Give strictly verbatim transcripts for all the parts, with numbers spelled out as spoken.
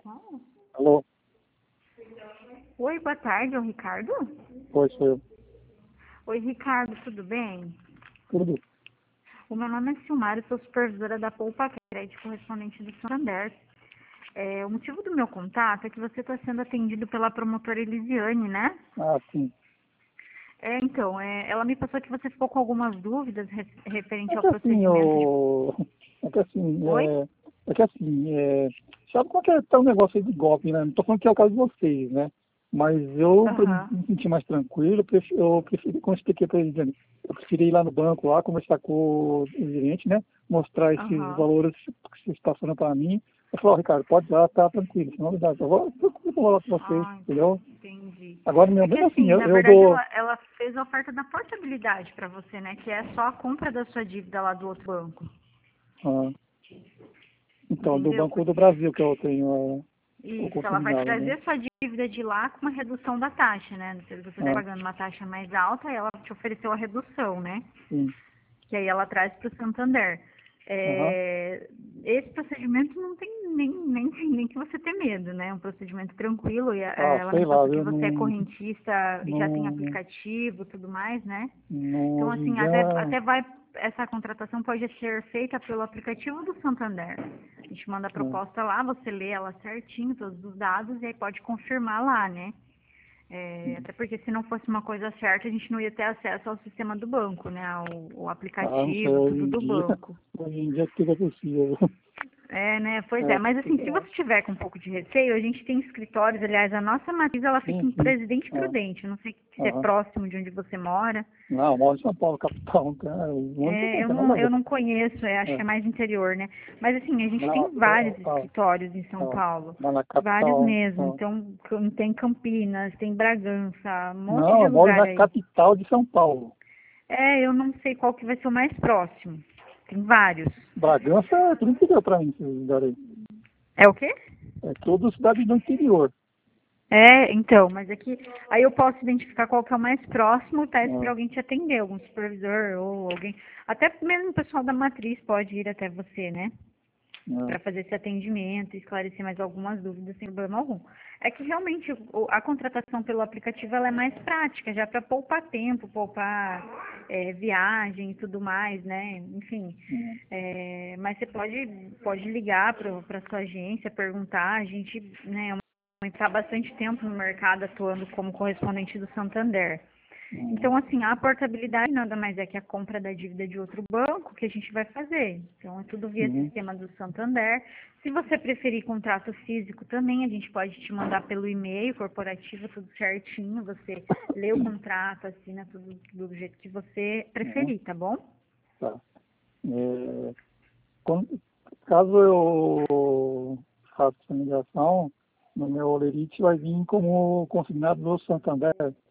Fala. Alô? Oi, boa tarde, é o Ricardo? Oi, sou eu. Oi, Ricardo, tudo bem? Tudo? O meu nome é Silmara, sou supervisora da Poupa Crédito, correspondente do Santander. É, o motivo do meu contato é que você está sendo atendido pela promotora Elisiane, né? Ah, sim. É, então, é, ela me passou que você ficou com algumas dúvidas re- referente É ao que assim, procedimento de... eu... É que assim, Oi? é... É que assim, é... Sabe qual que é tá o negócio aí de golpe, né? Não tô falando que é o caso de vocês, né? Mas eu, para me Aham, sentir mais tranquilo, eu prefiro, eu prefiro como eu expliquei para ele, eu preferi ir lá no banco, lá, conversar com o gerente, né? Mostrar esses aham. valores que vocês estão passando para mim. Eu falei, ó, Ricardo, pode ir lá, tá tranquilo, senão não dá. Eu vou, eu vou falar com vocês, Ah, entendeu? entendi. Agora, meu, É que mesmo assim, assim, eu, na eu verdade, dou... ela, ela fez a oferta da portabilidade para você, né? Que é só a compra da sua dívida lá do outro banco. ah, Então, do Entendeu? Banco do Porque Brasil, que eu tenho é, o isso, ela vai consignado, né? trazer sua dívida de lá com uma redução da taxa, né? Se você está Ah, pagando uma taxa mais alta, ela te ofereceu a redução, né? sim. Que aí ela traz para o Santander. Aham. É, esse procedimento não tem nem, nem, nem que você ter medo, né? É um procedimento tranquilo. E Ah, é, ela sei me lá, passou que viu? você é Não, correntista e já tem não, aplicativo e tudo mais, né? não, Então, hoje em assim, dia, até, até vai, essa contratação pode ser feita pelo aplicativo do Santander. A gente manda a não, proposta lá, você lê ela certinho, todos os dados, e aí pode confirmar lá, né? É, até porque se não fosse uma coisa certa, a gente não ia ter acesso ao sistema do banco, né? Ao, ao ah, não sei, aplicativo, hoje tudo em do dia, banco. hoje em dia tudo é possível. É, né? Pois é. É, Mas assim, se tudo, você tiver com um pouco de receio, a gente tem escritórios, aliás, a nossa matriz, ela fica sim, em sim. Presidente Ah, Prudente. Eu não sei se é aham. próximo de onde você mora. Não, eu moro em São Paulo, capital, não tem, muito É, não eu tem nada não, a eu ver. não conheço, é, acho que É. é mais interior, né? Mas assim, a gente Não, tem vários ah, escritórios em São ah, Paulo. mas na Vários capital. mesmo. Ah. Então, cam- tem Campinas, tem Bragança, um monte Não, de eu moro lugar na aí. capital de São Paulo. É, eu não sei qual que vai ser o mais próximo. Tem vários. Bragança é tudo interior pra mim, esses lugares aí. É o quê? É tudo cidade do interior. É, então, mas aqui, aí eu posso identificar qual que é o mais próximo e peço para Ah, alguém te atender, algum supervisor ou alguém, até mesmo o pessoal da matriz pode ir até você, né? ah, Para fazer esse atendimento, esclarecer mais algumas dúvidas sem problema algum. É que realmente o- a contratação pelo aplicativo ela é mais prática, já para poupar tempo, poupar é, viagem e tudo mais, né? Enfim, ah, é, mas você pode, pode ligar para sua agência, perguntar, a gente, né, está há bastante tempo no mercado atuando como correspondente do Santander. ah. Então, assim, a portabilidade nada mais é que a compra da dívida de outro banco que a gente vai fazer. Então, é tudo via Uhum. sistema do Santander. Se você preferir contrato físico também, a gente pode te mandar pelo e-mail corporativo, tudo certinho. Você lê o contrato, assina tudo, tudo do jeito que você Uhum. preferir, tá bom? Tá. É, quando- caso eu faça essa migração, no meu Olerite vai vir como consignado do Santander.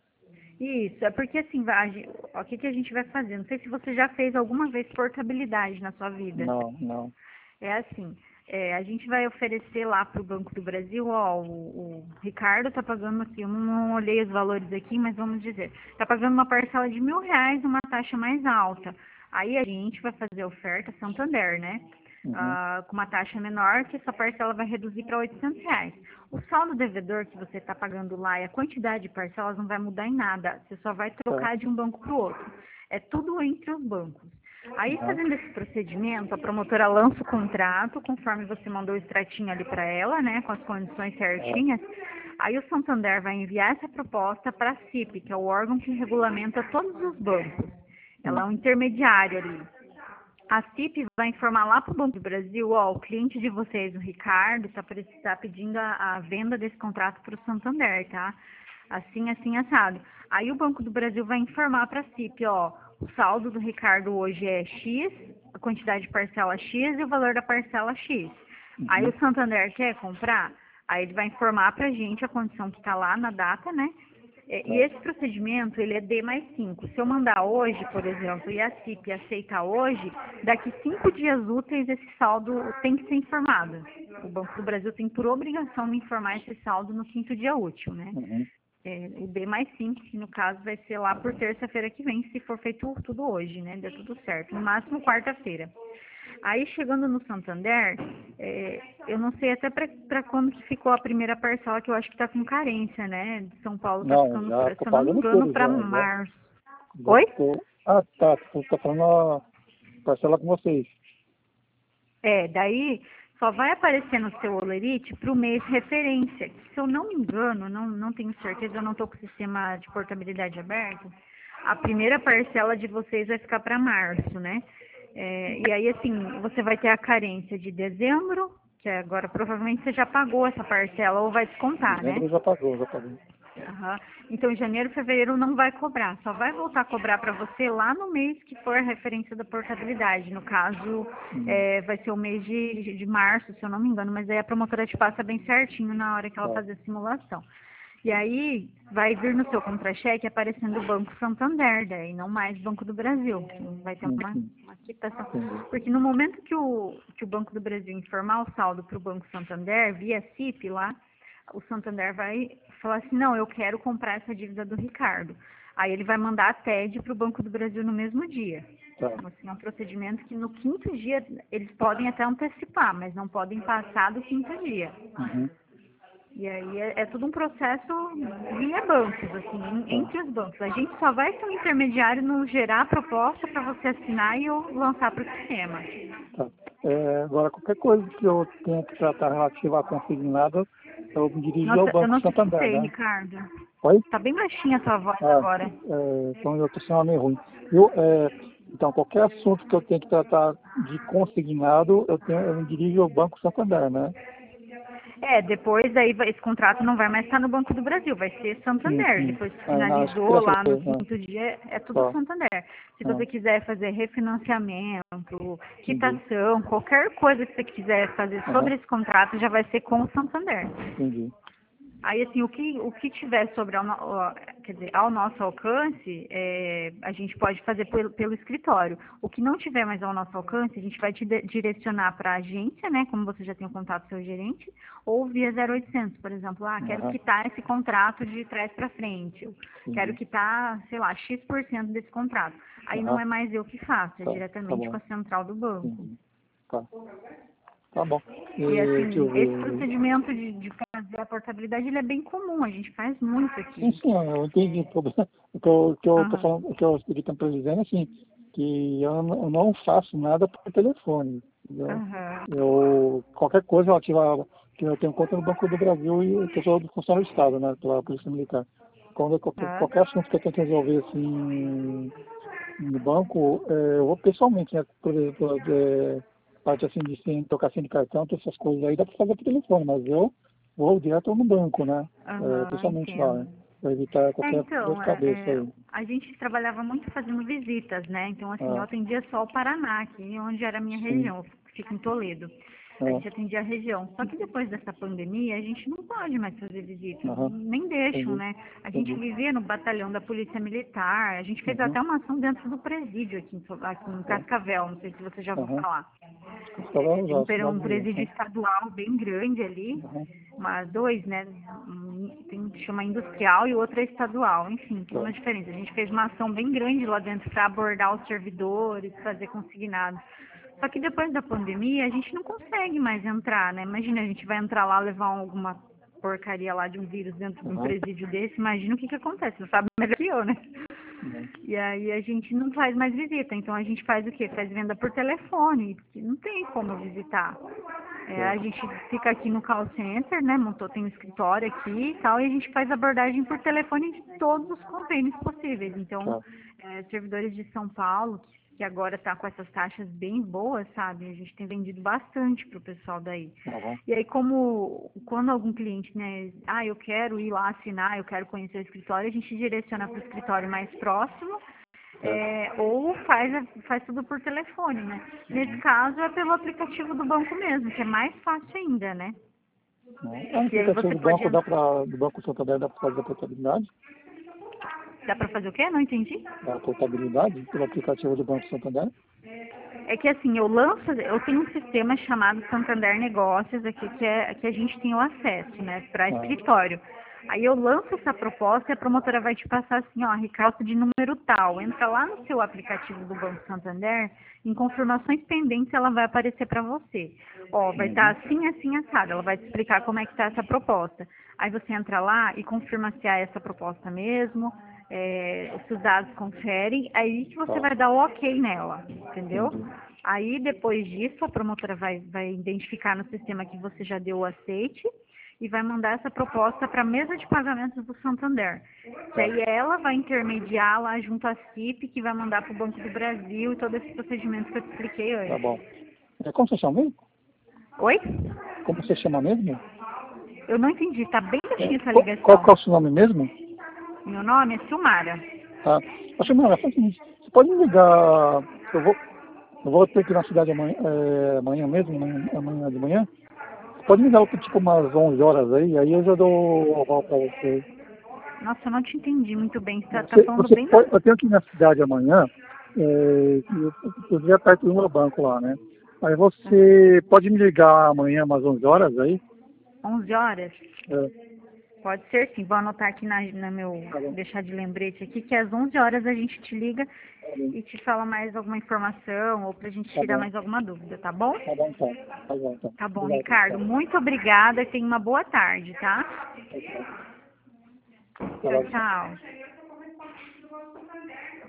Isso, é porque assim, vai, a gen- ó, o que, que a gente vai fazer? Não sei se você já fez alguma vez portabilidade na sua vida. Não, não. É assim, é, a gente vai oferecer lá para o Banco do Brasil, ó, o, o Ricardo está pagando aqui, eu não, não olhei os valores aqui, mas vamos dizer, está pagando uma parcela de mil reais, uma taxa mais alta. Aí a gente vai fazer a oferta Santander, né? Uhum. Ah, com uma taxa menor, que essa parcela vai reduzir para oitocentos reais. O saldo devedor que você está pagando lá e a quantidade de parcelas não vai mudar em nada, você só vai Tá. trocar de um banco para o outro. É tudo entre os bancos. Aí, Uhum. fazendo esse procedimento, a promotora lança o contrato, conforme você mandou o extratinho ali para ela, né, com as condições Tá. certinhas. Aí o Santander vai enviar essa proposta para a C I P, que é o órgão que regulamenta todos os bancos. Ela é Sim. um intermediário ali. A C I P vai informar lá para o Banco do Brasil, ó, o cliente de vocês, o Ricardo, está tá pedindo a, a venda desse contrato para o Santander, tá? Assim, assim, assado. Aí o Banco do Brasil vai informar para a C I P, ó, o saldo do Ricardo hoje é X, a quantidade de parcela X e o valor da parcela X. Aí Uhum. o Santander quer comprar, aí ele vai informar para a gente a condição que está lá na data, né? É, E Tá. esse procedimento, ele é D mais cinco. Se eu mandar hoje, por exemplo, e a C I P aceitar hoje, daqui cinco dias úteis esse saldo tem que ser informado. O Banco do Brasil tem por obrigação de informar esse saldo no quinto dia útil, né? Uhum. É, o D mais cinco, que no caso vai ser lá por terça-feira que vem, se for feito tudo hoje, né? Deu tudo certo. No máximo quarta-feira. Aí, chegando no Santander, é, eu não sei até para quando que ficou a primeira parcela, que eu acho que está com carência, né? De São Paulo está Não, ficando, já se tô eu não me pagando engano, tudo, para já, já, março. já Oi? tô... Ah, tá, tu tá falando a parcela com vocês. É, daí só vai aparecer no seu Olerite para o mês referência. Que, se eu não me engano, não, não tenho certeza, eu não estou com o sistema de portabilidade aberto, a primeira parcela de vocês vai ficar para março, né? É, e aí, assim, você vai ter a carência de dezembro, que agora provavelmente você já pagou essa parcela ou vai descontar, né? Dezembro já pagou, já pagou. Aham. Então, janeiro, fevereiro não vai cobrar, só vai voltar a cobrar para você lá no mês que for a referência da portabilidade. No caso, Hum, é, vai ser o mês de, de março, se eu não me engano, mas aí a promotora te passa bem certinho na hora que ela tá, fazer a simulação. E aí, vai vir no seu contra-cheque aparecendo o Banco Santander, daí não mais Banco do Brasil. Vai ter sim, uma, sim, uma quitação. entendi. Porque no momento que o, que o Banco do Brasil informar o saldo para o Banco Santander, via C I P lá, o Santander vai falar assim, não, eu quero comprar essa dívida do Ricardo. Aí ele vai mandar a T E D para o Banco do Brasil no mesmo dia. Tá, Então, assim, é um procedimento que no quinto dia eles podem até antecipar, mas não podem passar do quinto dia. uhum, E aí é, é tudo um processo via bancos, assim, em- tá, entre os bancos. A gente só vai ser um intermediário no gerar a proposta para você assinar e eu lançar para o sistema. tá. É, agora, qualquer coisa que eu tenha que tratar relativa a consignado, eu me dirijo ao Nossa, eu Banco não te Santander, escutei, né? Ricardo. Oi? Tá bem baixinha a sua voz Ah, agora. é, então eu estou sendo meio ruim. Eu, é, então, qualquer assunto que eu tenha que tratar de consignado, eu, tenho, eu me dirijo ao Banco Santander, né? É, depois aí vai- esse contrato não vai mais estar no Banco do Brasil, vai ser Sim, Santander. sim. Depois que É, não, acho que eu finalizou queria lá no saber, né? quinto dia, é tudo Tá, Santander. Se tá, você quiser fazer refinanciamento, entendi. quitação, qualquer coisa que você quiser fazer Aham, sobre esse contrato, já vai ser com o Santander. entendi. Aí, assim, o que, o que tiver sobre, ao, no- ó, quer dizer, ao nosso alcance, é, a gente pode fazer pelo, pelo escritório. O que não tiver mais ao nosso alcance, a gente vai te de- direcionar para a agência, né, como você já tem o contato do seu gerente, ou via zero oitocentos, por exemplo, ah, quero Aham, quitar esse contrato de trás para frente, eu quero entendi. quitar, sei lá, X por cento desse contrato. Aí não Aham, é mais eu que faço, é tá, tá diretamente com bom. a central do banco. Entendi. Tá, tá bom. E, E deixa eu assim, esse ver. procedimento de, de fazer a portabilidade, ele é bem comum, a gente faz muito Sim, aqui. sim, eu entendi o É, problema. O que eu, o que eu tô aham, falando, o que eu estou dizendo é assim, que eu, não- eu não faço nada por telefone. Entendeu? aham, Eu, qualquer coisa relativa a, que eu tenho conta no Banco do Brasil e que eu sou do funcionário do Estado, né, pela Polícia Militar. Quando qualquer, tá, qualquer assunto que eu tenho que resolver assim no banco, é, eu vou pessoalmente, né? Por exemplo, é, parte assim de sem, tocar sem de cartão, todas essas coisas aí dá para fazer por telefone, mas eu vou direto no banco, né? É, aham, pessoalmente lá, né? entendo. Para evitar É, qualquer dor então, de é, cabeça é, aí. a gente trabalhava muito fazendo visitas, né? Então, assim, eu Ah, atendia só o Paraná, aqui onde era a minha sim, região, eu fico em Toledo. A é, gente atendia a região. Só que depois dessa pandemia, a gente não pode mais fazer visitas, aham, nem deixam, entendi, né? A gente entendi. vivia no batalhão da Polícia Militar, a gente fez Uhum, até uma ação dentro do presídio aqui em, So- aqui em tá, Cascavel, não sei se você já ouviu aham. falar. É, Cascavel tem um, já, pre- um cidade boa, presídio tá, estadual bem grande ali, aham, mas dois, né? Um, tem um que chama industrial e o outro é estadual. Enfim, tem tá, uma diferença. A gente fez uma ação bem grande lá dentro para abordar os servidores, fazer consignado. Só que depois da pandemia a gente não consegue mais entrar, né? Imagina, a gente vai entrar lá levar alguma porcaria lá de um vírus dentro de um aham, presídio desse, imagina o que que acontece, você sabe melhor que eu, né? uhum, E aí a gente não faz mais visita, então a gente faz o quê? Faz venda por telefone, porque não tem como visitar. É, tá, a gente fica aqui no call center, né? Montou, tem um escritório aqui e tal, e a gente faz abordagem por telefone de todos os convênios possíveis. Então, tá, é, servidores de São Paulo, que, que agora está com essas taxas bem boas, sabe? A gente tem vendido bastante para o pessoal daí. aham, E aí, como quando algum cliente, né, ah, eu quero ir lá assinar, eu quero conhecer o escritório, a gente direciona para o escritório mais próximo, certo, é, ou faz, a- faz tudo por telefone, né? Nesse uhum. caso é pelo aplicativo do banco mesmo, que é mais fácil ainda, né? Não. Ah, no E aí aplicativo você do pode, banco dá para do Banco Santander dá para fazer a portabilidade? dá para fazer o quê? Não entendi. A portabilidade pelo aplicativo do Banco Santander? É que assim, eu lanço, eu tenho um sistema chamado Santander Negócios aqui, que, é, que a gente tem o acesso, né, para Ah, escritório. Aí eu lanço essa proposta e a promotora vai te passar assim, ó, Ricardo de número tal. Entra lá no seu aplicativo do Banco Santander, em confirmações pendentes ela vai aparecer para você. Ó, vai estar assim, assim, assado. Ela vai te explicar como é que está essa proposta. Aí você entra lá e confirma se há essa proposta mesmo, é, se os dados conferem, aí que você Tá. vai dar o ok nela, entendeu? Entendi. Aí, depois disso, a promotora vai, vai identificar no sistema que você já deu o aceite e vai mandar essa proposta para a mesa de pagamentos do Santander. Que aí ela vai intermediar lá junto à C I P, que vai mandar para o Banco do Brasil e todo esse procedimento que eu te expliquei Tá antes. bom. É, como você chama mesmo? Oi? Como você chama mesmo? Eu não entendi, tá bem É, baixinha essa qual, qual que é ligação. o seu nome mesmo? Meu nome é Silmara. Tá. Acho que, faz o seguinte, você pode me ligar, eu vou, eu vou ter que ir na cidade amanhã, é, amanhã mesmo, amanhã, amanhã de manhã. Você pode me ligar por tipo umas onze horas aí, aí eu já dou o aval pra você. Nossa, eu não te entendi muito bem. Você tá, tá Você, falando você bem pode, baixo. eu tenho que ir na cidade amanhã, é, inclusive é perto do meu banco lá, né? Aí você pode me ligar amanhã umas onze horas aí? onze horas? É, Pode ser sim. Vou anotar aqui na, na meu, tá bom, deixar de lembrete aqui, que às onze horas a gente te liga tá bom, e te fala mais alguma informação ou pra gente tá tirar bom, mais alguma dúvida, tá bom? tá bom, então. Tá bom, então. Tá bom, Obrigado, Ricardo. tchau. Muito obrigada e tenha uma boa tarde, tá? Tchau, tchau. Até Tchau, logo. tchau.